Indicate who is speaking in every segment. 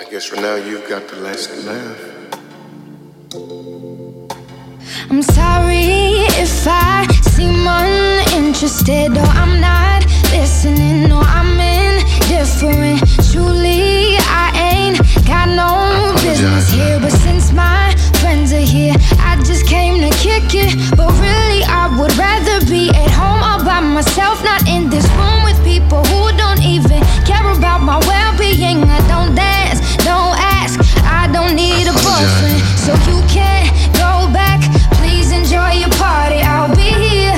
Speaker 1: Guess for now you've got the last laugh.
Speaker 2: I'm sorry if I seem uninterested, or I'm not listening, or I'm indifferent. Truly, I ain't got no business here, but since my friends are here, I just came to kick it. But really, I would rather be at home all by myself, not in this room with people who don't even care about my well-being. I don't dance, don't ask, I don't need a boyfriend, so you can't go back. Please enjoy your party, I'll be here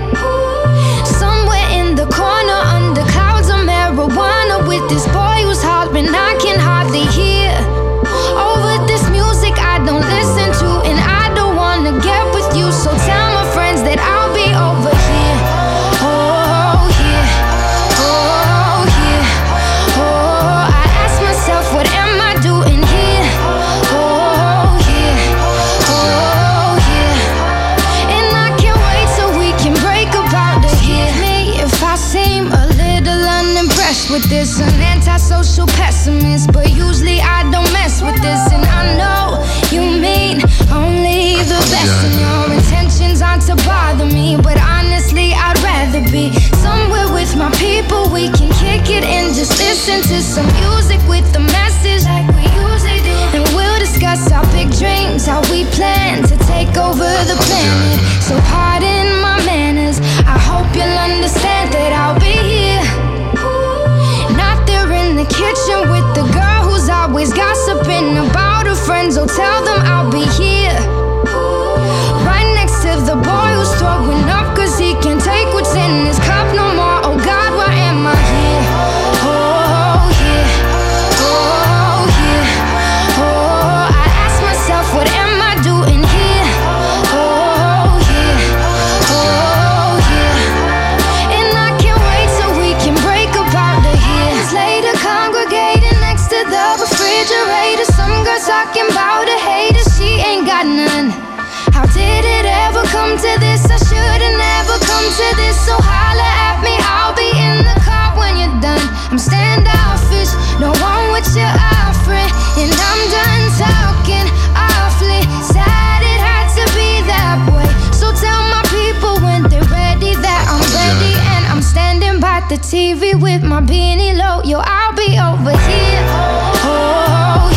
Speaker 2: somewhere in the corner under clouds of marijuana with this boy who's hollering I can hardly hear. Over this music I don't listen to, and I don't wanna get with you, so tell my friends that I'll be over here. Oh yeah, oh yeah, oh, I ask myself what am I doing here. Oh yeah, oh yeah, and I can't wait till we can break up out of here. Me if I seem a little unimpressed with this, an antisocial pessimist, but usually I don't mess with this, and I know you mean only the best, and your intentions aren't to bother me, but honestly I'd rather be somewhere with my people. We can kick it and just listen to some music with the message like we usually do, and we'll discuss our big dreams, how we plan to take over the planet. So pardon my manners, I hope you'll understand that I'll be here, not there in the kitchen with the girl who's always gossiping about her friends. Oh, tell them I'll be here right next to the boy who's throwing up cause he can't take what's in his cup no more. Oh God, why am I here? Oh yeah, oh yeah, oh, I ask myself what am I doing here. Oh yeah, oh yeah, and I can't wait till we can break up out of here. Later congregating next to the refrigerator, some girl talking about a hater, she ain't got none. How did it ever come to this? I should've never come to this, so holla at me, I'll be in the car when you're done. I'm standoffish, don't want what you're offering, and I'm done talking awfully. Sad it had to be that way, so tell my people when they're ready that I'm ready, and I'm standing by the TV with my beanie low. Yo, I'll be over here. Oh